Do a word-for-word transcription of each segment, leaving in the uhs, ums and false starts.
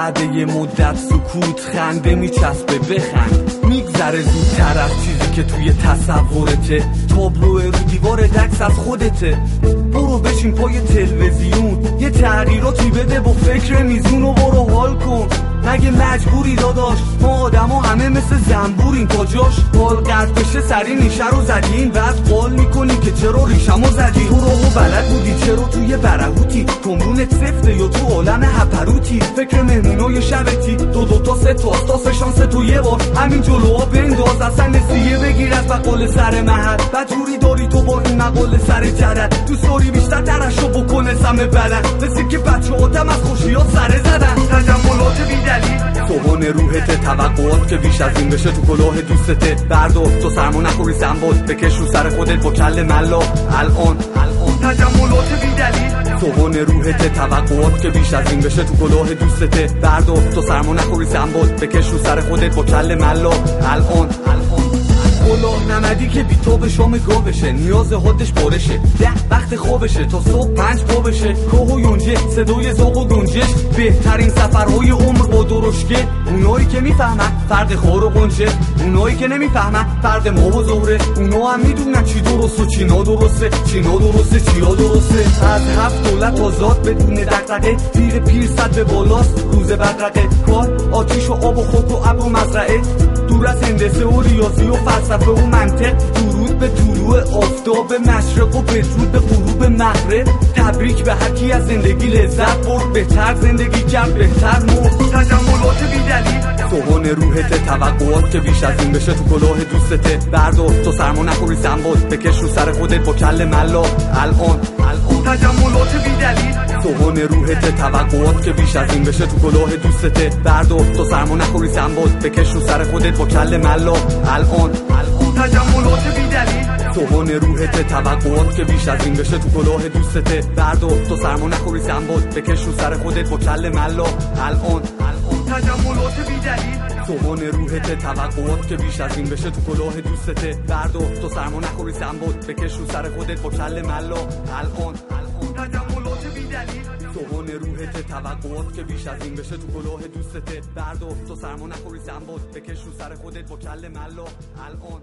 بعد یه مدت سکوت خنده میچسبه بخند، میگذره زودتر از چیزی که توی تصورته، تابلو رو دیوار دکس از خودته. برو بشین پای تلویزیون یه تغییراتی بده با فکر میزون و برو حال کن. مگه مجبوری داداش؟ ما آدم ها همه مثل زنبورین، تا جاش حال قد بشه سری نیشه رو زدین، بعد قول میکنی که چرا ریشمو زدی. تو رو بلد بودی چرا توی برهوتی، کمرونت سفته یا تو عالم هپروتی، فکر مهمونای شبتی دو دو تا سه تا تا شانس تو یه بار همین جلوها بنداز، اصلا نسیه بگیر از بقال سر محل. بجوری داری تو با این مقاله سر جرد، تو سوری بیشتر ترشو بکنه سم بدن، مثل که بچه آدم از خوشیات سره زدن. تجملات بیدلیل سوهان روحته، توقعات که بیش از این بشه تو کلاه دوستته. بردار تو سرما نخوری سنبال، بکش رو سر خودت با کل ملا الان الان. تجملات بیدلیل سوهان روحته، توقعات که بیش از این بشه تو کلاه دوستته. بردار تو سرما نخوری سنبال، بکش رو سر خودت با کل ملا الان الان. کلاه نمدی که بی تو به شام گا بشه، نیاز حدش برشه، ده وقت خوابشه تا صبح پنج پا بشه. کوه و یونجه صدای زاغ و گنجش، بهترین سفرهای عمر با درشکه. اونایی که میفهمن فرق خور و قنچه، اونایی که نمیفهمن فرق ماه و زهره. اونا هم میدونن چی درست و چی نادرسته، چی نادرسته چی درسته. از هفت دولت آزاد بدون دغدغه، تیر پیر صد به بالاست روز بدرقه. کار آتیش و آب و خاک و ابر و مزرعه، دور از هندسه و ریاضی و فلسفه و منطق. درود به طلوع آفتاب مشرق و بدرود به غروب مغرب. تبریک به هر کی از زندگی لذت برد، بهتر زندگی کرد بهتر مرد. تجملات بیدلیل سوهان روحته، توقعات که بیش از این بشه تو کلاه دوستته. بردار تو سرما نخوری سنبال، بکش رو سر خودت با کل ملا الان الان. تجملات بیدلیل سوهان روحته، توقعات که بیش از این بشه تو کلاه دوستته. بردار تو سرما نخوری سنبال، بکش رو سر خودت با کل ملا الان الان. تجملات بیدلیل سوهان روحته، توقعات که بیش از این بشه تو کلاه دوستته. بردار تو سرما نخوری سنبال، بکش رو سر خودت با کل ملا الان الان. تجملات بیدلیل سوهان روحته، توقعات که بیش از این بشه تو کلاه دوستته. بردار تو سرما نخوری سنبال، بکش رو سر خودت با کل ملا الان الان. تجملات بیدلیل سوهان روحته، توقعات که بیش از این بشه تو کلاه دوستته. بردار تو سرما نخوری سنبال، بکش رو سر خودت با کل ملا الان.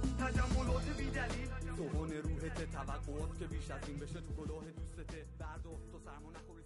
تجملات بیدلیل سوهان روحته، توقعات که بیش از این بشه تو کلاه دوستته. بردار تو سرما نخوری